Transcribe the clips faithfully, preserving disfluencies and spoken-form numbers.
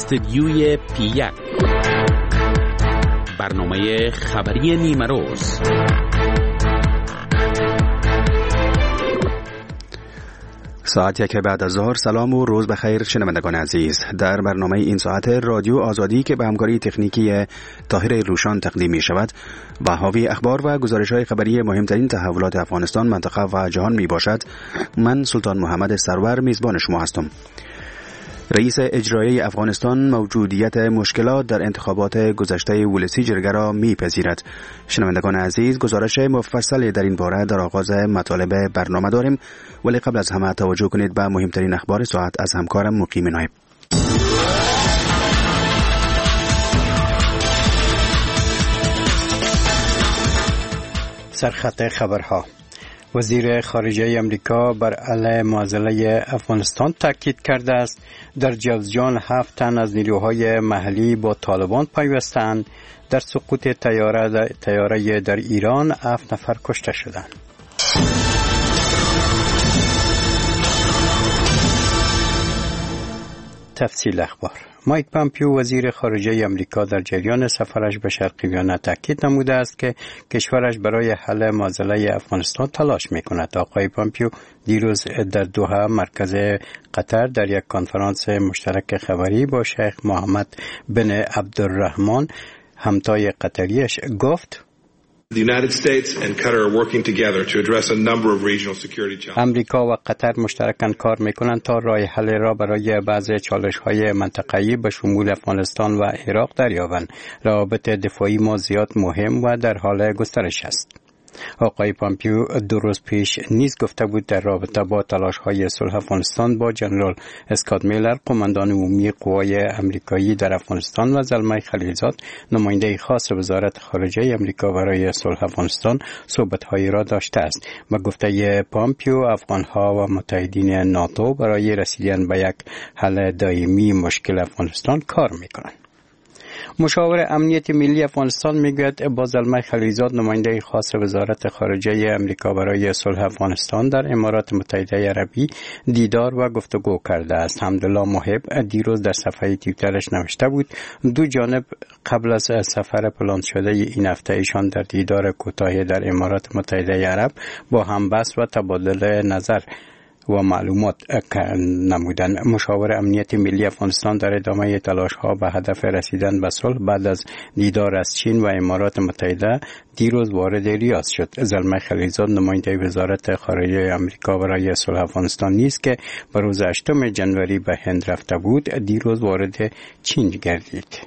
استدیوی پی یک، برنامه خبری نیمه روز. ساعت یک بعد از ظهر. سلام و روز بخیر شنوندگان عزیز. در برنامه این ساعت رادیو آزادی که به همکاری تکنیکی طاهر روشان تقدیم می شود و حاوی اخبار و گزارش‌های خبری مهمترین تحولات افغانستان، منطقه و جهان می باشد، من سلطان محمد سرور میزبان شما هستم. رئیس اجرایی افغانستان موجودیت مشکلات در انتخابات گذشته ولسی جرگه را میپذیرد. شنوندگان عزیز، گزارش مفصلی در این باره در آغاز مطالب برنامه داریم، ولی قبل از همه توجه کنید به مهمترین اخبار ساعت از همکارم مقیم نایب. سرخط خبرها. وزیر خارجه امریکا بر علیه معضله افغانستان تاکید کرده است در جوزجان هفت تن از نیروهای محلی با طالبان پیوستند. در سقوط طیاره طیاره در ایران هفت نفر کشته شدند. تفصیل اخبار. مایک پامپیو وزیر خارجه امریکا در جریان سفرش به شرق ویانا تاکید نموده است که کشورش برای حل معضله افغانستان تلاش می‌کند. آقای پامپیو دیروز در دوحه مرکز قطر در یک کنفرانس مشترک خبری با شیخ محمد بن عبدالرحمن همتای قطریش گفت The United States and Qatar are working together to address a number of regional security challenges. امریکا و قطر مشترکاً کار می‌کنند تا راه حل را برای بعضی چالش‌های منطقه‌ای به شمول افغانستان و عراق دریابند. روابط دفاعی ما زیاد مهم و در حال گسترش است. آقای پامپیو دو روز پیش نیز گفته بود در رابطه با تلاش‌های صلح افغانستان با جنرال اسکات میلر، قماندان عمومی قوای امریکایی در افغانستان، و زلمه خلیلزاد، نماینده خاص وزارت خارجه امریکا برای صلح افغانستان، صحبت‌هایی را داشته است. با گفته پامپیو، افغان‌ها و متحدین ناتو برای رسیدن به یک حل دائمی مشکل افغانستان کار می‌کنند. مشاور امنیت ملی افغانستان میگوید با زلمه خلیلزاد، نماینده خاص وزارت خارجه امریکا برای صلح افغانستان، در امارات متحده عربی دیدار و گفتگو کرده است. حمدالله محب دیروز در صفحه توییترش نوشته بود دو جانب قبل از سفر پلان شده این هفته ایشان در دیدار کوتاهی در امارات متحده عرب با هم بحث و تبادل نظر و معلومات نمودن. مشاور امنیت ملی افغانستان در ادامه تلاش‌ها به هدف رسیدن به صلح بعد از دیدار از چین و امارات متحده دیروز وارد ریاض شد. زلمه خلیلزاد، نماینده وزارت خارجه امریکا برای صلح افغانستان نیست که به روز هشتم ژانویه به هند رفته بود، دیروز وارد چین گردید.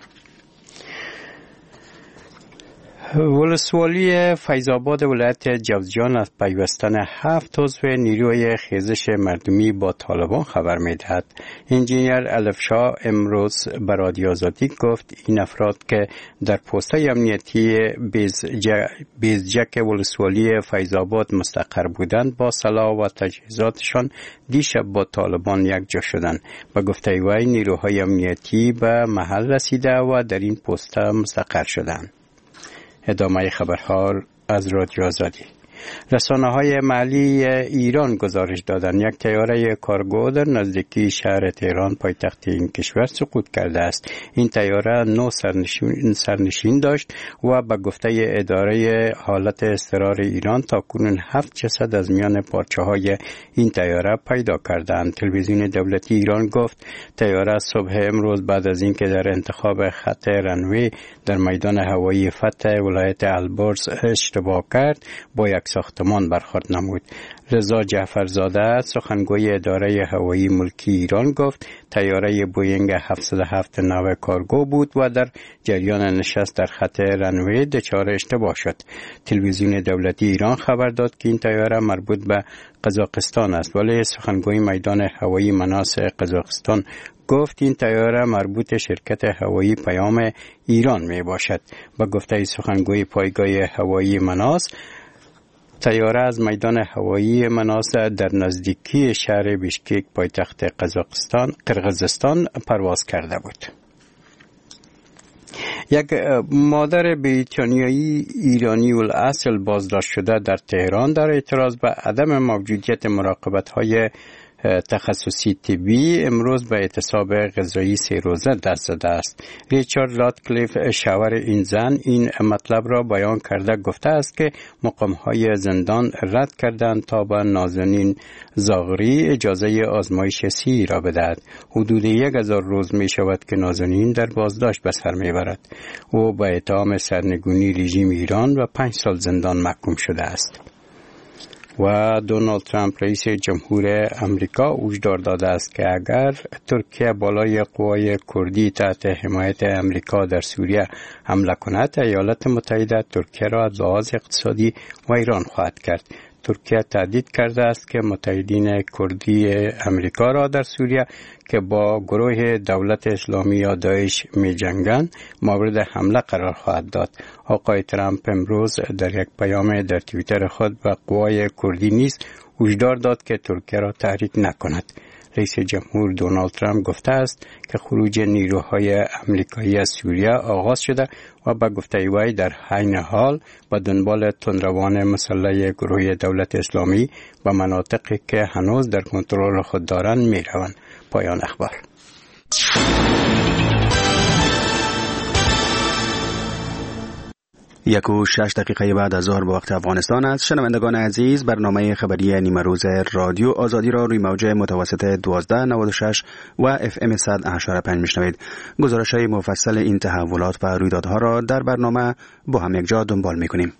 ولسوالی فیض‌آباد ولایت جوزجان از پیوستن هفت عضو نیروی خیزش مردمی با طالبان خبر می‌دهد. انجینیر الفشا امروز به رادیو آزادی گفت این افراد که در پست‌های امنیتی بیزجک ولسوالی فیض‌آباد مستقر بودند با سلاح و تجهیزاتشان دیشب با طالبان یک جا شدند. به گفته وی نیروهای امنیتی به محل رسیده و در این پست‌ها مستقر شدند. ادامه خبرها از رادیو آزادی. رسانه‌های محلی ایران گزارش دادند یک طیاره کارگو در نزدیکی شهر تهران پایتخت این کشور سقوط کرده است. این طیاره نه سرنشین, سرنشین داشت و به گفته اداره حالت اضطرار ایران تاکنون هفت جسد از میان پارچه‌های این طیاره پیدا کردند. تلویزیون دولتی ایران گفت طیاره صبح امروز بعد از اینکه در انتخاب خط رنوی در میدان هوایی فتح ولایت البرز اشتباه کرد با یک ساختمان برخورد نمود. رضا جعفرزاده سخنگوی اداره هوایی ملکی ایران گفت طیاره بوینگ هفتصد و هفت نو کارگو بود و در جریان نشست در خط رنوی دچار اشتباه شد. تلویزیون دولتی ایران خبر داد که این طیاره مربوط به قزاقستان است، ولی سخنگوی میدان هوایی مناس قزاقستان گفت این طیاره مربوط شرکت هوایی پیام ایران می باشد. با گفته سخنگوی پایگاه هوایی مناس، طیاره از میدان هوایی مناس در نزدیکی شهر بیشکک پایتخت قزاقستان قرقیزستان پرواز کرده بود. یک مادر بریتانیایی ایرانی الاصل بازداشت شده در تهران در اعتراض به عدم موجودیت مراقبت‌های تخصصی طبی امروز به اعتصاب غذایی سه روزه دست زده است. ریچارد رادکلیف شاور این زن این مطلب را بیان کرده گفته است که مقام‌های زندان رد کردند تا به نازنین زاغری اجازه آزمایش سی را بدهد. حدود یک هزار روز می شود که نازنین در بازداشت به سر می برد. او به اتهام سرنگونی رژیم ایران و پنج سال زندان محکوم شده است. و دونالد ترامپ رئیس جمهور امریکا هشدار داده است که اگر ترکیه بالای قوای کردی تحت حمایت امریکا در سوریه حمله کند، ایالات متحده ترکیه را از لحاظ اقتصادی ویران خواهد کرد. ترکیه تهدید کرده است که متحدین کردی امریکا را در سوریه که با گروه دولت اسلامی یا داعش می جنگند مورد حمله قرار خواهد داد. آقای ترامپ امروز در یک پیام در توییتر خود به قوای کردی نیز هشدار داد که ترکیه را تحریک نکند. رئیس جمهور دونالد ترامپ گفته است که خروج نیروهای امریکایی از سوریه آغاز شده و به گفته وی در عین حال به دنبال تندروان مسلح گروه دولت اسلامی و مناطقی که هنوز در کنترل خود دارند می روند. پایان اخبار. یک و شش دقیقه بعد از ظهر به وقت افغانستان است. شنوندگان عزیز، برنامه خبری نیمه روز رادیو آزادی را روی موج متوسط دوازده نود و شش و اف ام صد و هشت پنج میشنوید. گزارش‌های مفصل این تحولات و رویدادها را در برنامه با هم یک جا دنبال می‌کنیم.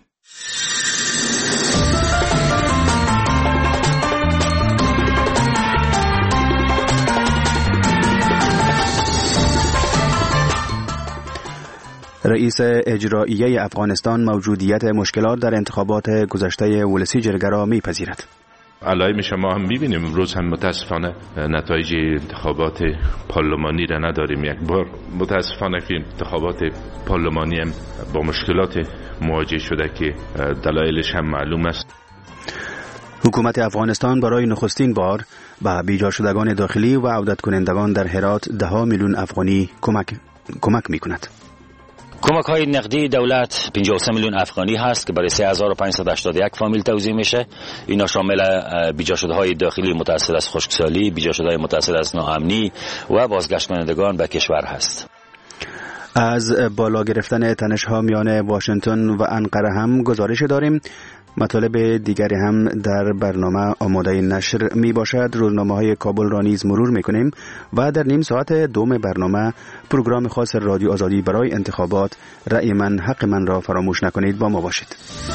رئیس اجراییه افغانستان موجودیت مشکلات در انتخابات گذشته ولسی جرگه را میپذیرد. علائم شما هم میبینیم امروز هم متاسفانه نتایج انتخابات پارلمانی را نداریم. یک بار متاسفانه که انتخابات پارلمانی هم با مشکلات مواجه شده که دلایلش هم معلوم است. حکومت افغانستان برای نخستین بار به بیجا شدگان داخلی و عودت کنندگان در هرات ده میلیون افغانی کمک کمک میکند. کمک های نقدی دولت پنجاه و سه میلیون افغانی هست که برای سه هزار و پانصد و هشتاد و یک فامیل توزیع میشه. اینا شامل بیجا شده های داخلی متأثر از خشکسالی، بیجا شده های متأثر از ناامنی و بازگشت کنندگان به کشور هست. از بالا گرفتن تنش‌ها میان واشنگتن و انقره هم گزارش داریم. مطالب دیگری هم در برنامه آماده نشر می باشد. روزنامه‌های کابل را نیز مرور می کنیم و در نیم ساعت دوم برنامه پروگرام خاص رادیو آزادی برای انتخابات رأی من حق من را فراموش نکنید. با ما باشید.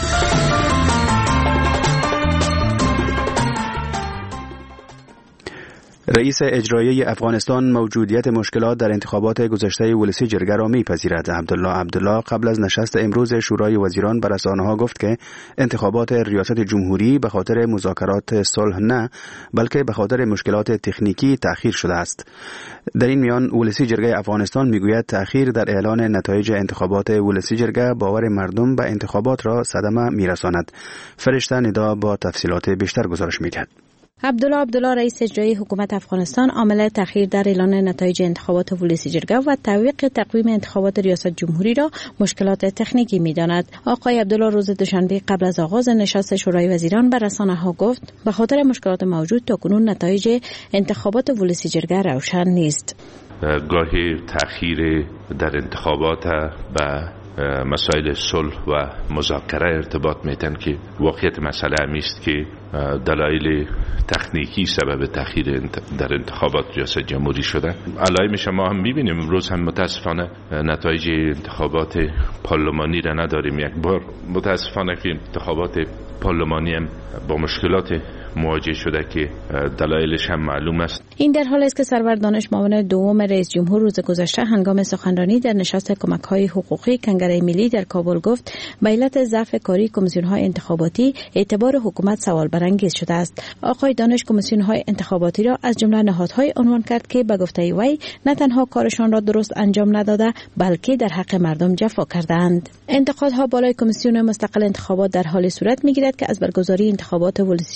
رئیس اجراییه افغانستان موجودیت مشکلات در انتخابات گذشته ولسی جرگه را میپذیرد. عبدالله عبدالله قبل از نشست امروز شورای وزیران به رسانه‌ها گفت که انتخابات ریاست جمهوری به خاطر مذاکرات صلح نه بلکه به خاطر مشکلات تکنیکی تأخیر شده است. در این میان ولسی جرگه افغانستان میگوید تأخیر در اعلان نتایج انتخابات ولسی جرگه باور مردم به انتخابات را صدمه میرساند. فرشته ندا با تفصیلات بیشتر گزارش میدهد. عبدالله عبدالله رئیس اجرایی حکومت افغانستان عامل تأخیر در اعلان نتایج انتخابات ولسی جرگه و تعویق تقویم انتخابات ریاست جمهوری را مشکلات تکنیکی می‌داند. آقای عبدالله روز دوشنبه قبل از آغاز نشست شورای وزیران به رسانه‌ها گفت به خاطر مشکلات موجود تاکنون نتایج انتخابات ولسی جرگه روشن نیست. گاهی تأخیر در انتخابات به مسائل صلح و مذاکره ارتباط میتن که واقعیت مسئله همیست که دلایل تکنیکی سبب تأخیر در انتخابات ریاست جمهوری شده. علائم شما هم میبینیم امروز هم متاسفانه نتایج انتخابات پارلمانی را نداریم. یک بار متاسفانه که انتخابات پارلمانی هم با مشکلات مواجه شده که دلایلش هم معلوم است. این در حالی است که سرور دانش معاون دوم رئیس جمهور روز گذشته هنگام سخنرانی در نشست کمک‌های حقوقی کنگره ملی در کابل گفت به علت ضعف کاری کمیسیون‌های انتخاباتی اعتبار حکومت سوال برانگیز شده است. آقای دانش کمیسیون‌های انتخاباتی را از جمله نهادهای عنوان کرد که به گفته وی نه تنها کارشان را درست انجام نداده بلکه در حق مردم جفا کردند. انتقادها بالای کمیسیون مستقل انتخابات در حال صورت می‌گیرد که از برگزاری انتخابات ولسی جرگه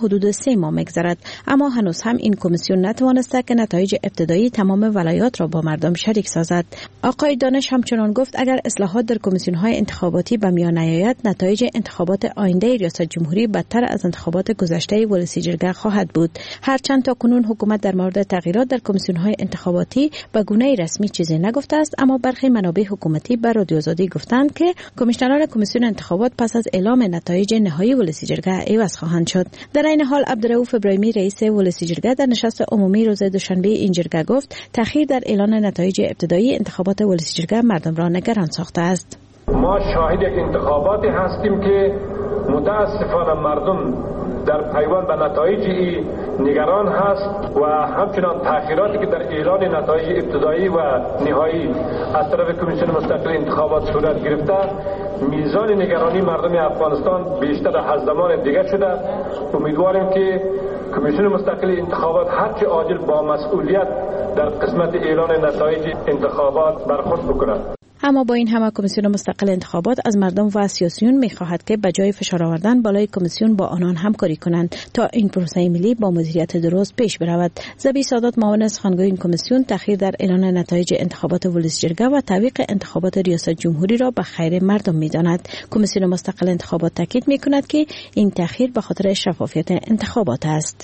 حدود سه ماه می‌گذرد، اما هنوز هم این کمیسیون نتوانسته که نتایج ابتدایی تمام ولایات را با مردم شریک سازد. آقای دانش همچنان گفت اگر اصلاحات در کمیسیون‌های انتخاباتی به میان نیاید، نتایج انتخابات آینده ریاست جمهوری بدتر از انتخابات گذشته ولسی جرگه خواهد بود. هرچند تا کنون حکومت در مورد تغییرات در کمیسیون‌های انتخاباتی به گونه رسمی چیزی نگفته است، اما برخی منابع حکومتی به رادیو آزادی گفتند که کمیشنران کمیسیون انتخابات پس از اعلام نتایج نهایی ولسی جرگه عوض خواهند شد. در این حال عبدالرؤوف ابراهیمی رئیس ولسی جرگه در نشست عمومی روز دوشنبه این جرگه گفت تأخیر در اعلان نتایج ابتدایی انتخابات ولسی جرگه مردم را نگران ساخته است. ما شاهد یک انتخاباتی هستیم که متاسفانه مردم در پیوند به نتایج نگران هست و همچنان تأخیراتی که در اعلان نتایج ابتدایی و نهایی از طرف کمیسیون مستقل انتخابات صورت گرفته، میزان نگرانی مردم افغانستان بیشتر از زمان دیگر شده. امیدواریم که کمیسیون مستقل انتخابات هرچه عاجل با مسئولیت در قسمت اعلان نتایج انتخابات برخورد بکند. اما با این همه کمیسیون مستقل انتخابات از مردم و سیاسیون می‌خواهد که بجای فشار آوردن بالای کمیسیون با آنان همکاری کنند تا این پروسه ملی با مدیریت درست پیش برود. زبی سادات معاون سخنگوی این کمیسیون تأخیر در اعلان نتایج انتخابات ولسی جرگه و تعویق انتخابات ریاست جمهوری را به خیر مردم می‌داند. کمیسیون مستقل انتخابات تاکید می‌کند که این تأخیر به خاطر شفافیت انتخابات است.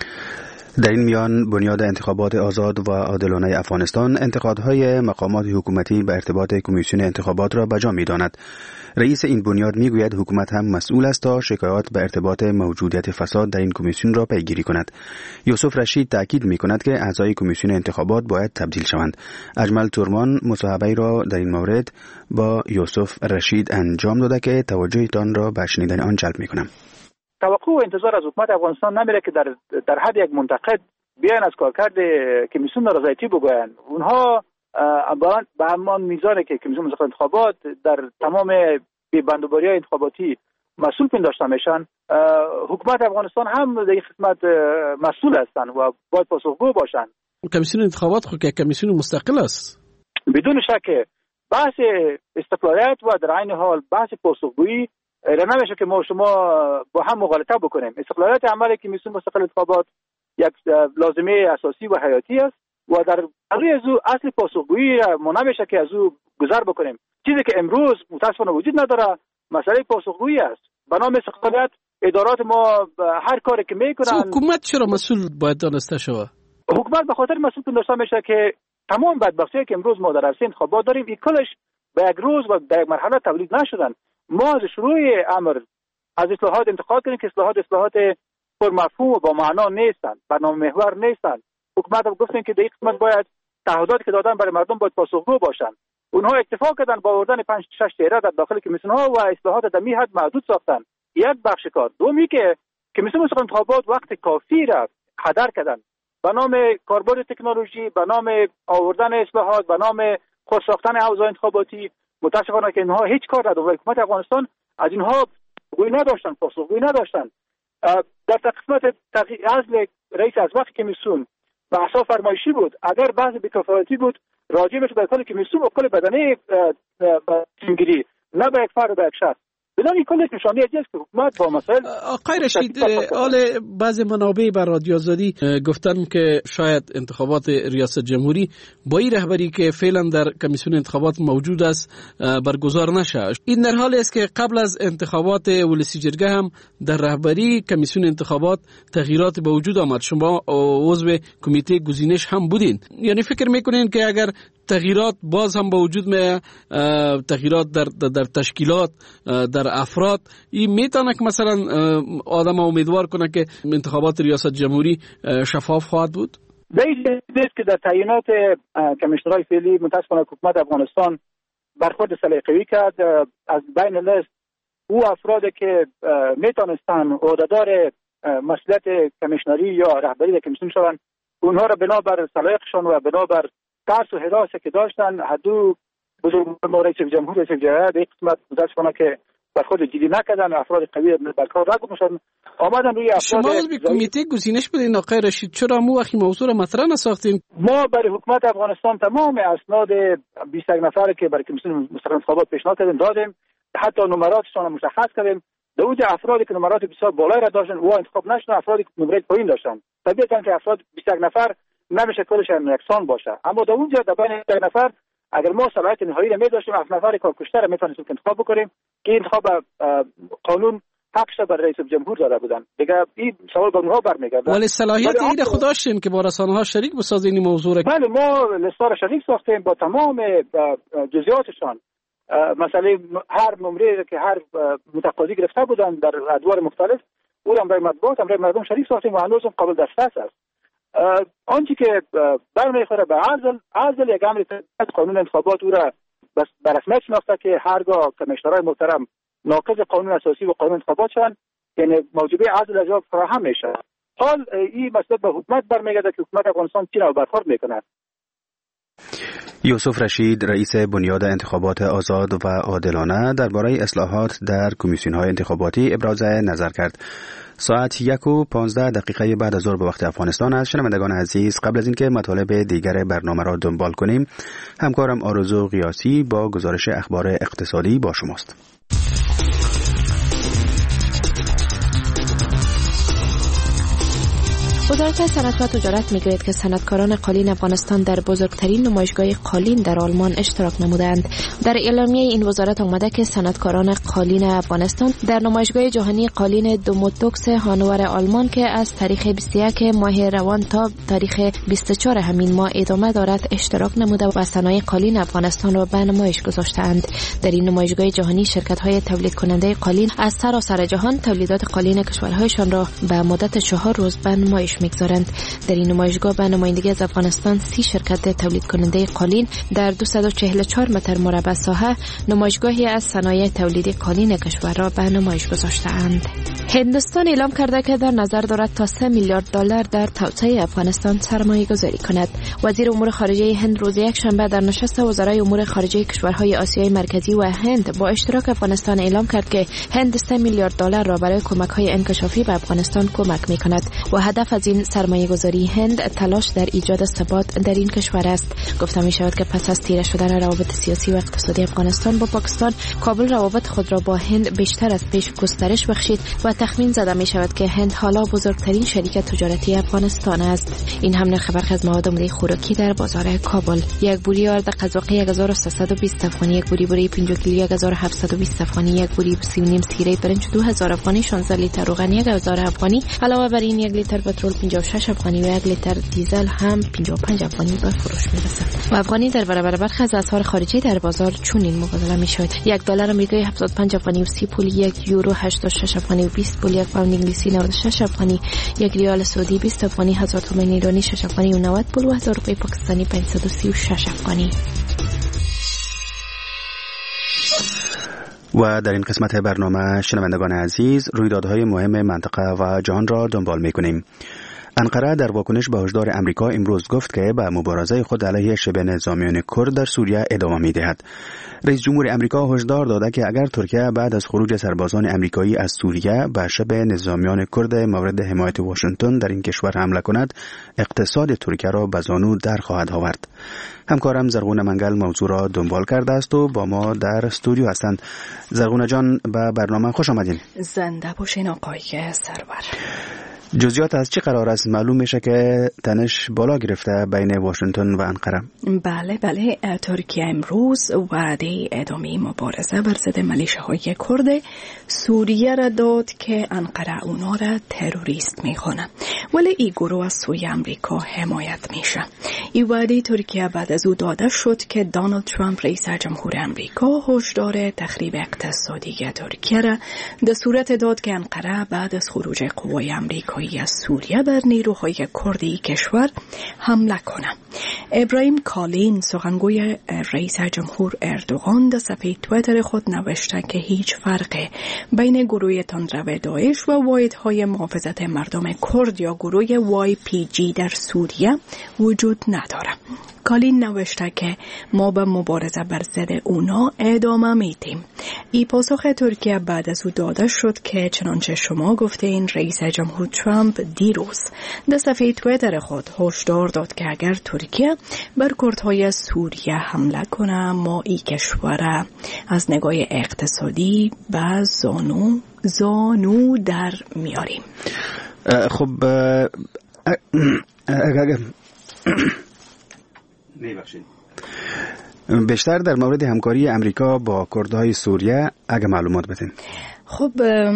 در این میان بنیاد انتخابات آزاد و عادلانه افغانستان انتقادهای مقامات حکومتی به ارتباط کمیسیون انتخابات را بجا می‌داند. رئیس این بنیاد میگوید حکومت هم مسئول است تا شکایات به ارتباط موجودیت فساد در این کمیسیون را پیگیری کند. یوسف رشید تاکید می‌کند که اعضای کمیسیون انتخابات باید تبدیل شوند. اجمل تورمان مصاحبه‌ای را در این مورد با یوسف رشید انجام داده که توجهتان را به شنیدن آن جلب می‌کنم. توقع و انتظار از حکومت افغانستان نمیره که در در حد یک منتقد بیان از کارکرد کمیسیون نارضایتی بگویند. اونها به همان میزانی که کمیسیون مستقل انتخابات در تمام بندوباری‌های انتخاباتی مسئول پنداشته میشن، حکومت افغانستان هم در این خدمت مسئول هستند و باید پاسخگو باشند. کمیسیون انتخابات خود که کمیسیون مستقل است، بدون شک بحث استقلالیت و در عین حال بحث پاسخگویی را نمیشه که ما شما با هم مغالطه بکنیم. استقلالیت عمل کمیسیون مستقل انتخابات یک لازمه اساسی و حیاتی است و در روی از او اصل پاسخگویی ما نمیشه که از او گذر بکنیم. چیزی که امروز متاسفانه وجود نداره مسئله پاسخگویی است. به نام استقلالیت ادارات ما هر کاری که میکنن. حکومت چرا مسئول باید دانسته شود؟ حکومت به خاطر مسئول پنداشته میشه که تمام بدبختی‌هایی که امروز ما در عرصه انتخابات داریم این کلش به یک روز و در یک مرحله تولید نشدن. ما از شروع امر از اصلاحات انتقاد کردیم که اصلاحات اصلاحات پرمفهوم و با معنا نیستند، برنامه محور نیستند. حکومت هم گفتن که در این قسمت باید تعهداتی که دادن برای مردم باید پاسخگو باشند. اونها اکتفا کردن با آوردن پنج شش چهره در داخل کمیسیون ها و اصلاحات در می حد محدود ساختن. یک بخش کار. دومی که کمیسیون مستقل انتخابات وقت کافی را هدر کردن به نام کاربرد تکنولوژی، به نام آوردن اصلاحات، به نام خود ساختن اوضاع انتخاباتی. متاسفانه که اینها هیچ کار نداشتن. حکومت افغانستان از اینها گوی نداشتن، پاسخگویی نداشتن. در قسمت اصل رئیس از وقت کمیسیون و احساس فرمایشی بود. اگر بحث بی‌کفایتی بود راجع به کل کمیسیون و کل بدنه تیمگیری، نه به یک فرد و یک شخص. بدون این کل نشانه است که حکومت با مسائل. آقای رشید، حال بعض منابع بر رادیو آزادی گفتن که شاید انتخابات ریاست جمهوری با این رهبری که فعلا در کمیسیون انتخابات موجود است برگزار نشه. این در حالی است که قبل از انتخابات ولسی جرگه هم در رهبری کمیسیون انتخابات تغییرات به وجود آمد. شما عضو کمیته گزینش هم بودین. یعنی فکر میکنین که اگر تغییرات باز هم با وجود می تغییرات در در تشکیلات، در افراد، این میتونه که مثلا آدم امیدوار کنه که انتخابات ریاست جمهوری شفاف خواهد بود؟ بیش که در تعیینات کمیشنرهای فعلی متاسفانه حکومت افغانستان برخورد سلیقه‌ای کرد. از بین لیست او افرادی که میتونستن عهدهدار مسئولیت کمیشنری یا رهبری کمیسیون شوند، اونها را بنابر سلایقشان و بنابر ترس و حراسی که داشتن حدو بزرگوار رئیس جمهور رئیس جمهور در قسمت متاسفانه که برخورد جدی نکردن، افراد قوی برکار نگذاشتن، آمدن روی افراد. شما عضو کمیته گزینش بودین آقای رشید، چرا مو وقتی موضوع را مطرح نساختین؟ ما برای حکومت افغانستان تمام اسناد بیست و یک نفر که برای کمیسیون مستقل انتخابات پیشنهاد کردیم دادیم، حتی نمراتشان را مشخص کردیم. در اونجا افرادی که نمرات بسیار بالایی را داشتن و انتخاب نشدن، افرادی که نمره پایین داشتن. طبیعتاً که افراد بیست و یک نفر نمیشه کلش یکسان باشه، اما در اونجا در بین بیست و یک نفر اگر ما صلاحیت نهایی را می‌داشتیم، هفت نفر کارکشته را می‌تونستیم انتخاب بکنیم که انتخاب قانون حقش بر رئیس جمهور داده بودن. دیگه این سوال به اونها برمیگرده. ولی صلاحیت این خود داشتین که با رسانه‌ها شریک بسازین این موضوع را؟ بله، ما لیستا را شریک ساختیم با تمام جزئیاتشان. مثلا هر نمره که هر متقاضی گرفته بودن در ادوار مختلف او را برای مطبوعات برای مردم شریک ساختیم و هنوز قابل دسترس است. آنچه که برمیخوره به عزل عزل یک امر قانون انتخابات او را بس به رسمیت شناخته که هرگاه کمیشنرهای محترم ناقض قانون اساسی و قانون انتخابات شدن، یعنی موجبه عزل از جا فراهم میشه. حال این مسئله به حکومت برمیگرده که حکومت افغانستان چی را برخورد میکنه. یوسف رشید، رئیس بنیاد انتخابات آزاد و عادلانه، درباره اصلاحات در کمیسیون‌های انتخاباتی ابراز نظر کرد. ساعت یک و پانزده دقیقه بعد از ظهر به وقت افغانستان است. شنوندگان عزیز، قبل از اینکه مطالب دیگر برنامه را دنبال کنیم، همکارم آرزو قیاسی با گزارش اخبار اقتصادی با شماست. وزارت صنعت و تجارت میگوید که صنعتکاران قالین افغانستان در بزرگترین نمایشگاه قالین در آلمان اشتراک نمودند. در اعلامیه این وزارت آمده که صنعتکاران قالین افغانستان در نمایشگاه جهانی قالین دوموتوکس هانوور آلمان که از تاریخ بیست و یک ماه روان تا تاریخ بیست و چهار همین ماه ادامه دارد اشتراک نموده و صنایع قالین افغانستان را به نمایش گذاشتند. در این نمایشگاه جهانی شرکت‌های تولید کننده قالین از سراسر جهان تولیدات قالین کشورهایشان را به مدت چهار روز به نمایش میگذارند. در این نمایشگاه به نمایندگی از افغانستان سی شرکت تولید کننده قالین در دویست و چهل و چهار متر مربع ساحه نمایشگاهی از صنایع تولیدی قالین کشور را به نمایش گذاشته‌اند. هندوستان اعلام کرده که در نظر دارد تا سه میلیارد دلار در توسعه افغانستان سرمایه گذاری کند. وزیر امور خارجه هند روز یکشنبه در نشست وزرای امور خارجه کشورهای آسیای مرکزی و هند با اشتراک افغانستان اعلام کرد که هند سه میلیارد دلار را برای کمک‌های انکشافی به افغانستان کمک می‌کند و هدف از این سرمایه گذاری هند تلاش در ایجاد ثبات در این کشور است. گفته می شود که پس از تیره شدن روابط سیاسی و اقتصادی افغانستان با پاکستان، کابل روابط خود را با هند بیشتر از پیش گسترش بخشید و تخمین زده می شود که هند حالا بزرگترین شریک تجارتی افغانستان است. این هم نرخ برخی از مواد ملی خوراکی در بازار کابل: یک بوری آرد قزاقی یک هزار و سیصد و بیست افغانی، یک بوری بوری پنجاه کیلو یک هزار و هفتصد و بیست افغانی، یک بوری سیب نیم سیره برنج دو هزار افغانی، شانزده لیتر روغن یک هزار افغانی. علاوه بر این یک لیتر پترول پنجاه و شش افغانی و یک لیتر دیزل هم پنجاه و پنج افغانی به فروش میرسد. و افغانی در برابر برخی از اسعار خارجی در بازار چنین مبادله میشود: یک دلار آمریکایی هفتاد و پنج افغانی و سی پولی، یک یورو هشتاد و شش افغانی و بیست پولی، یک پوند انگلیسی نود و شش افغانی، یک ریال سعودی بیست افغانی، هزار تومان ایرانی شش افغانی و نود پول و هزار روپیه پاکستانی پانصد و سی و شش افغانی. و در این قسمت برنامه شنوندگان عزیز، رویدادهای مهم منطقه و جهان را دنبال می‌کنیم. انقره در واکنش به هشدار امریکا امروز گفت که به مبارزه خود علیه شبه نظامیان کرد در سوریه ادامه می‌دهد. رئیس جمهور امریکا هشدار داده که اگر ترکیه بعد از خروج سربازان امریکایی از سوریه به شبه نظامیان کرد مورد حمایت واشنگتن در این کشور حمله کند، اقتصاد ترکیه را به زانو در خواهد آورد. همکارم زرغونه منگل موضوع را دنبال کرده است و با ما در استودیو هستند. زرغونه جان، به برنامه خوش آمدین. زنده باشین آقای سرور. جزئیات از چه قرار است؟ معلوم میشه که تنش بالا گرفته بین واشنگتن و انقره. بله بله، ترکیه امروز وعده ادامه مبارزه بر ضد ملیشه‌های کرد سوریه را داد که انقره اونا را تروریست میخونه، ولی این گروه از سوی امریکا حمایت میشه. این وعده ترکیه بعد از او داده شد که دونالد ترامپ رئیس جمهور امریکا هشدار تخریب اقتصادی ترکیه را در صورت داد که انقره بعد از خروج قوای امریکا از سوریه بر نیروهای کردی کشور حمله کنه. ابراهیم کالین، سخنگوی رئیس جمهور اردوغان، در صفحه توییتر خود نوشته که هیچ فرقی بین گروه تندرو داعش و واحدهای محافظت مردم کرد یا گروه وای پی جی در سوریه وجود نداره. کالین نوشته که ما به مبارزه بر ضد اونا ادامه میدیم. ای پاسخ ترکیه بعد از او داده شد که چنانچه شما گفتین رئیس جمهور ترامپ دیروز در صفحه توییتر خود هشدار داد که اگر ترکیه بر کردهای سوریه حمله کنه، ما ای کشور از نگاه اقتصادی به زانو زانو در میاریم. خب اگر بیشتر در مورد همکاری امریکا با کردهای سوریه اگه معلومات بدین. خب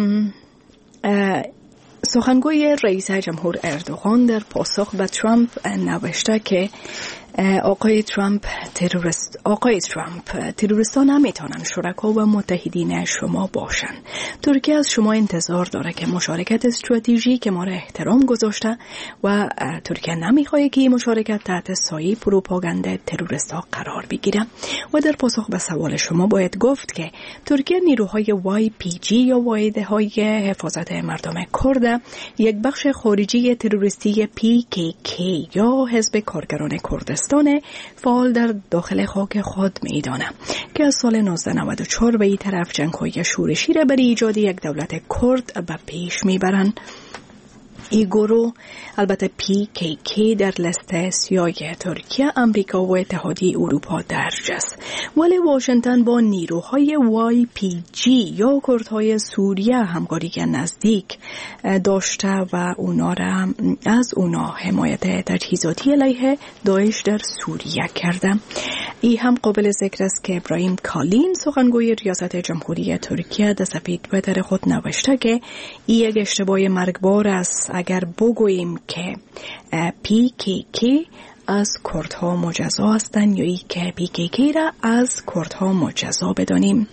سخنگوی رئیس جمهور اردوغان در پاسخ به ترامپ نوشته که آقای ترامپ تروریست آقای ترامپ تروریستان نمیتونن شرکا و متحدین شما باشن. ترکیه از شما انتظار داره که مشارکت استراتژیک ما را احترام گذاشته و ترکیه نمیخواد که این مشارکت تحت سایه پروپاگاندا تروریست‌ها قرار بگیره. و در پاسخ به سوال شما باید گفت که ترکیه نیروهای وای پی جی یا واحدهای حفاظت مردم کرد، یک بخش خارجی تروریستی پی کی کی یا حزب کارگران کردستان فعال در داخل خاک خود میدانه که از سال نوزده نود و چهار به این طرف جنگ‌های شورشی را برای ایجاد یک دولت کرد به پیش میبرند. این گروه البته پی کی کی در لیست سیاه ترکیه، امریکا و اتحادیه اروپا درج است، ولی واشنگتن با نیروهای وای پی جی یا کردهای سوریه همکاری نزدیک داشته و اونا را از اونا حمایت تجهیزاتی علیه داعش در سوریه کرده. این هم قابل ذکر است که ابراهیم کالین سخنگوی ریاست جمهوری ترکیه در صفحه توییتر خود نوشته که این یک اشتباه مرگبار است اگر بگوییم که پی کی کی از کردها مجزا هستند یا ای که پی کی کی را از کردها مجزا بدانیم.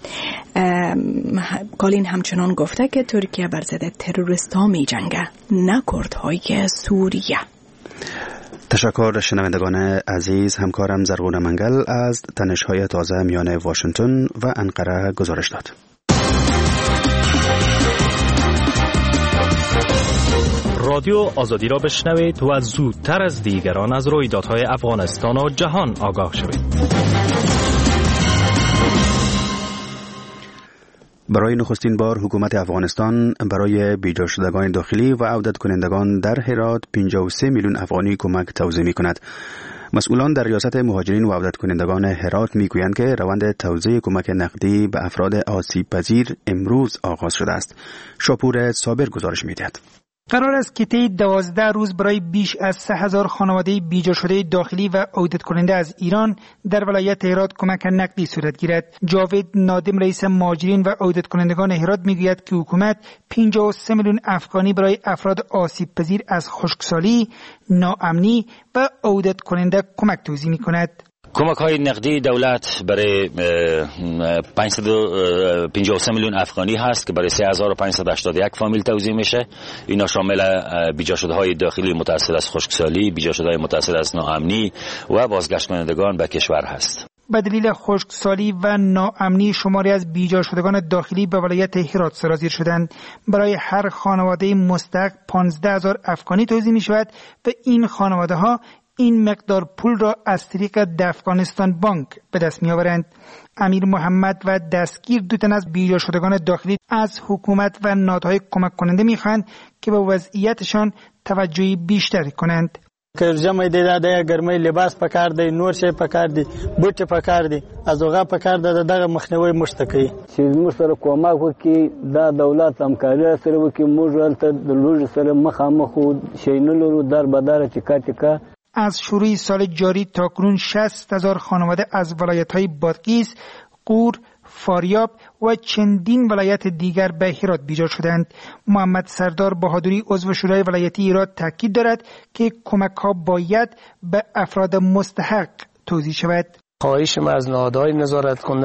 کالین همچنان گفته که ترکیه بر ضد تروریست‌ها می جنگه، نه کردهای سوریه. تشکر شنوندگان عزیز. همکارم زرغون منگل از تنش‌های تازه میان واشنگتن و انقره گزارش داد. رادیو آزادی را بشنوید و زودتر از دیگران از رویدادهای افغانستان و جهان آگاه شوید. برای نخستین بار حکومت افغانستان برای بیجا شدگان داخلی و عودت کنندگان در هرات پنجاه و سه میلیون افغانی کمک توزیع می کند. مسئولان در ریاست مهاجرین و عودت کنندگان هرات می گویند که روند توزیع کمک نقدی به افراد آسیب پذیر امروز آغاز شده است. شاپور صابر گزارش می دهد. قرار است که طی دوازده روز برای بیش از سه هزار خانواده بیجا شده داخلی و عودت کننده از ایران در ولایت هرات کمک نقدی صورت گیرد. جاوید نادم رئیس مهاجرین و عودت کنندگان هرات میگوید که حکومت پنجاه و سه میلیون افغانی برای افراد آسیب پذیر از خشکسالی، ناامنی و عودت کننده کمک توزیع می‌کند. کمک های نقدی دولت برای پانصد و پنجاه و سه میلیون افغانی هست که برای سه هزار و پانصد و هشتاد و یک فامیل توزیع میشه. اینا شامل بیجا شده های داخلی متأثر از خشکسالی، بیجا شده های متأثر از ناامنی و بازگشت کنندگان به کشور هست. به دلیل خشکسالی و ناامنی شماری از بیجا شدگان داخلی به ولایت هرات سرازیر شدند. برای هر خانواده مستحق پانزده هزار افغانی توزیع می شود و این خانواده ها این مقدار پول را از طریق افغانستان بانک به دست می آورند. امیر محمد و دستگیر دو تن از بیجا شدگان داخلی از حکومت و نهادهای کمک کننده می خواهند که به وضعیتشان توجهی بیشتری کنند. کرجمه دیده ده گرمه لباس پکار دی، نور شی پکار دی، بوټ پکار دی، ازوغه پکار ده دغه مخنیوي مشتکی چې موږ سره کومک وکي دا دولت همکاري سره وکي موږ ولته د لوژ سره مخامخ شینلو در بدار ټیکا ټیکا. از شروع سال جاری تاکنون شصت هزار خانواده از ولایت‌های بادغیس، قور، فاریاب و چندین ولایت دیگر به هرات بیجا شدند. محمد سردار بهادری عضو شورای ولایتی هرات تاکید دارد که کمک‌ها باید به افراد مستحق توزیع شود. خواهش ما از نهادهای نظارت کننده،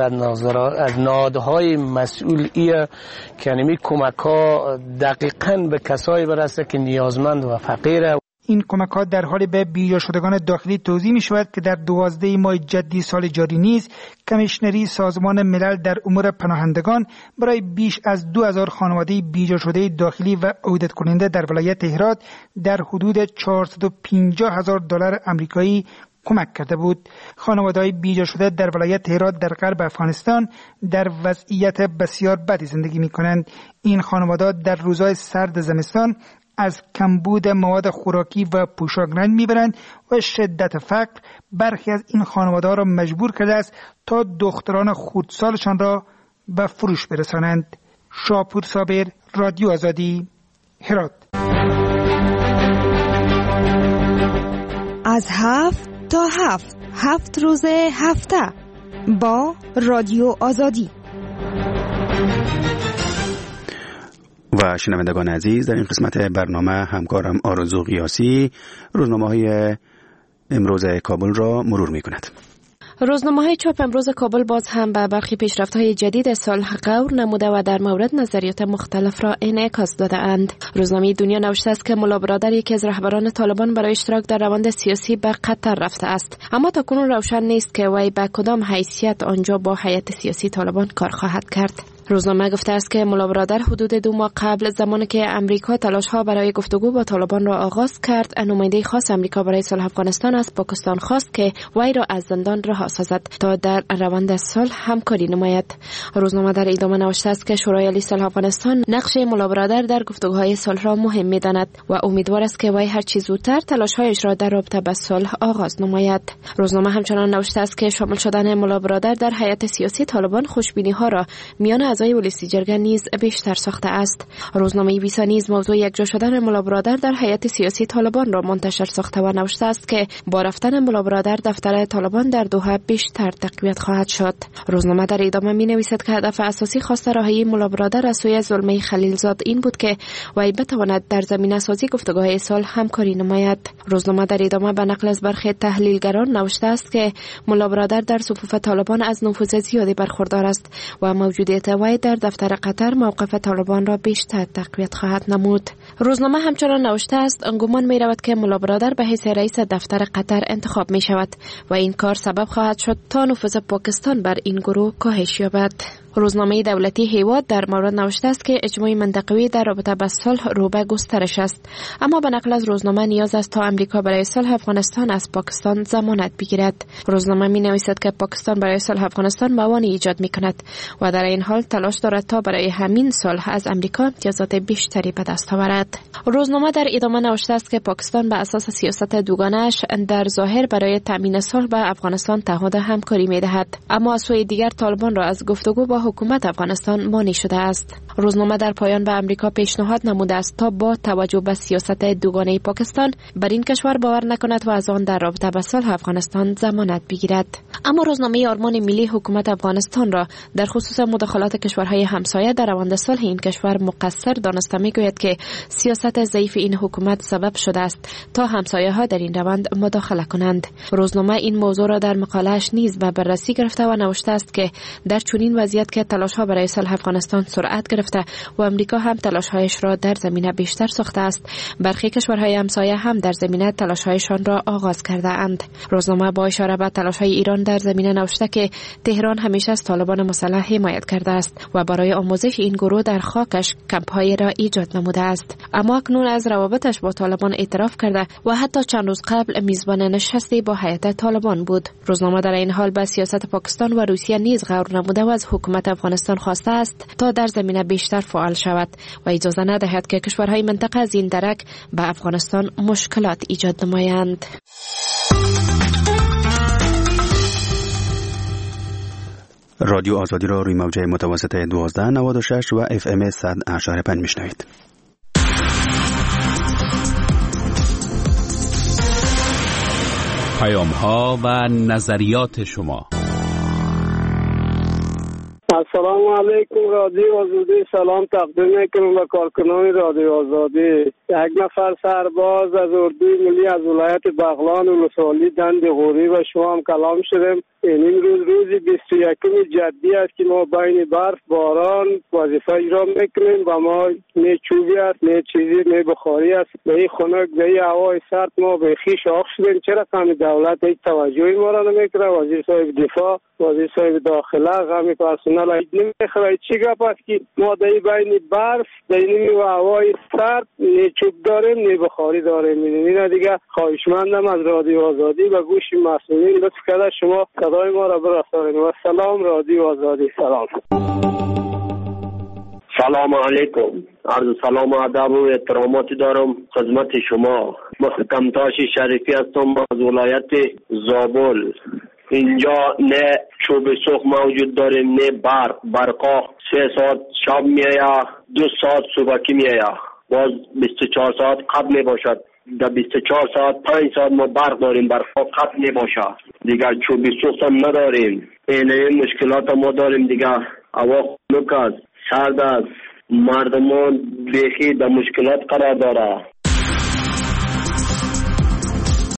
از نهادهای مسئولیه که یعنی کمک‌ها دقیقاً به کسایی برسه که نیازمند و فقیره. این کمک‌ها در حال به بیجا شدگان داخلی توزیع می شود که در دوازده ماه جدی سال جاری نیز کمیشنری سازمان ملل در امور پناهندگان برای بیش از دو هزار خانواده بیجا شده داخلی و عودت کننده در ولایت هرات در حدود چهارصد و پنجاه هزار دلار آمریکایی کمک کرده بود. خانواده‌های بیجا شده در ولایت هرات در غرب افغانستان در وضعیت بسیار بدی زندگی می‌کنند. این خانواده‌ها در روزهای سرد زمستان از کمبود مواد خوراکی و پوشاک رنج میبرند و شدت فقر برخی از این خانواده‌ها را مجبور کرده است تا دختران خردسالشان را به فروش برسانند. شاپور صابر، رادیو آزادی، هرات. از هفت تا هفت هفت روز هفته با رادیو آزادی. و شنوندگان عزیز، در این قسمت برنامه همکارم آرزو قیاسی روزنامه‌های امروز کابل را مرور می‌کند. روزنامه‌های چاپ امروز کابل باز هم به برخی پیشرفت‌های جدید صلح غور نموده و در مورد نظریات مختلف را انعکاس داده‌اند. روزنامه دنیا نوشته است که ملا برادر یکی از رهبران طالبان برای اشتراک در روند سیاسی به قطر رفته است، اما تاکنون روشن نیست که وی به کدام حیثیت آنجا با هیئت سیاسی طالبان کار خواهد کرد. روزنامه گفته است که ملا برادر حدود دو ماه قبل زمانی که امریکا تلاش‌ها برای گفتگو با طالبان را آغاز کرد، نماینده خاص امریکا برای صلح افغانستان از پاکستان خواست که وی را از زندان رها سازد تا در روند صلح همکاری نماید. روزنامه در ادامه نوشته است که شورای عالی صلح افغانستان نقش ملا برادر در گفتگوهای صلح را مهم می‌داند و امیدوار است که وی هر چه زودتر تلاش‌هایش را در رابطه با صلح آغاز نماید. روزنامه همچنان نوشته است که شامل شدن ملا برادر در هیئت سیاسی طالبان خوشبینی‌ها را میان اعضای ولسی جرگه نیز بیشتر ساخته است. روزنامه بیسا نیز موضوع یکجا شدن ملا برادر در هیئت سیاسی طالبان را منتشر ساخته و نوشته است که با رفتن ملا برادر دفتر طالبان در دوحه بیشتر تقویت خواهد شد. روزنامه در ادامه می نویسد که هدف اساسی خواست رهایی ملا برادر از سوی زلمه خلیلزاد این بود که وی بتواند در زمینه سازی گفتگوهای صلح همکاری نماید. روزنامه در ادامه به نقل از برخی تحلیلگران نوشته است که ملا برادر در صفوف طالبان از نفوذ زیادی برخوردار است و موجودیت وی در دفتر قطر موقف طالبان را بیشتر تقویت خواهد نمود. روزنامه همچنان نوشته است گمان می رود که ملا برادر به حیث رئیس دفتر قطر انتخاب می شود و این کار سبب خواهد شد تا نفوذ پاکستان بر این گروه کاهش یابد. روزنامه دولتی هیواد در مورد نوشته است که اجماع منطقوی در رابطه با صلح رو به گسترش است، اما به نقل از روزنامه نیاز است تا امریکا برای صلح افغانستان از پاکستان ضمانت بگیرد. روزنامه می نویسد که پاکستان برای صلح افغانستان موانع ایجاد می کند و در این حال تلاش دارد تا برای همین صلح از امریکا امتیازات بیشتری به دست آورد. روزنامه در ادامه نوشته است که پاکستان به اساس سیاست دوگانه‌اش در ظاهر برای تامین صلح با افغانستان تعهد همکاری می دهد، اما از سوی دیگر طالبان را از گفتگو با حکومت افغانستان مانع شده است. روزنامه در پایان به امریکا پیشنهاد نموده است تا با توجه به سیاست دوگانه پاکستان بر این کشور باور نکند و از آن در رابطه با صلح افغانستان ضمانت بگیرد. اما روزنامه آرمان ملی حکومت افغانستان را در خصوص مداخلات کشورهای همسایه در روند صلح این کشور مقصر دانسته میگوید که سیاست ضعیف این حکومت سبب شده است تا همسایه‌ها در این روند مداخله کنند. روزنامه این موضوع را در مقاله‌اش نیز به بررسی گرفته و نوشته است که در چنین وضعیت که تلاش‌ها برای صلح افغانستان سرعت گرفته و امریکا هم تلاش‌هایش را در زمینه بیشتر ساخته است، برخی کشورهای همسایه هم در زمینه تلاش‌هایشان را آغاز کرده اند. روزنامه با اشاره به تلاش‌های ایران در زمینه نوشته که تهران همیشه از طالبان مسلح حمایت کرده است و برای آموزش این گروه در خاکش کمپ‌هایی را ایجاد نموده است، اما اکنون از روابطش با طالبان اعتراف کرده و حتی چند روز قبل میزبان نشستی با هیئت طالبان بود. روزنامه در این حال به سیاست پاکستان و روسیه نیز غور نموده و از حکومت افغانستان خواسته است تا در زمینه بیشتر فعال شود و اجازه ندهد که کشورهای منطقه از این درک به افغانستان مشکلات ایجاد نمایند. رادیو آزادی را روی موجه متوسط دوازده نود و شش و اف ام صد اشاره پنج میشنوید. پیام ها و نظریات شما. السلام علیکم رادیو آزادی، سلام تقدیم میکنم به کارکنان رادیو آزادی. یک نفر سرباز از اردوی ملی از ولایت بغلان ولسوالی دند غوری و شما هم کلام شدیم. این روز روزی بیست و یکم جدی است که ما بین برف باران وظیفه اجرا میکنیم و ما نه چوبی است نه چیزی نه بخاری است به این خنک به این هوای سرد ما به خیش شاخ شدیم. چرا کمی دولت هیچ توجهی ما را نمیکنه؟ وزیر صاحب دفاع، وزیر صاحب داخله، غمی پرسنل هیچ نمیخواه. چی گپ است که ما در بین برف در این هوای سرد نه چوب داریم نه بخاری داریم؟ این دیگه خواهشمندم از رادیو آزادی و گوش مسئولین لطف کرده شما صدای ما را برسانید. و سلام رادیو آزادی. سلام. سلام علیکم. عرض سلام و ادب و احتراماتی دارم خدمت شما. محکم تاش شریفی هستم از ولایت زابل. اینجا نه چوب سوخت موجود داریم نه برق. برقا سه ساعت شب میآید، دو ساعت صبحکی میآید، باز بیست و چهار ساعت قبل می باشد. در بیست و چهار ساعت پنج ساعت ما برق داریم، برقا قطع می باشد. دیگر چوب سوخت هم نداریم. این این مشکلات ما داریم. دیگر هوا خنک است، سرد است، مردمان بیخی در مشکلات قرار داره.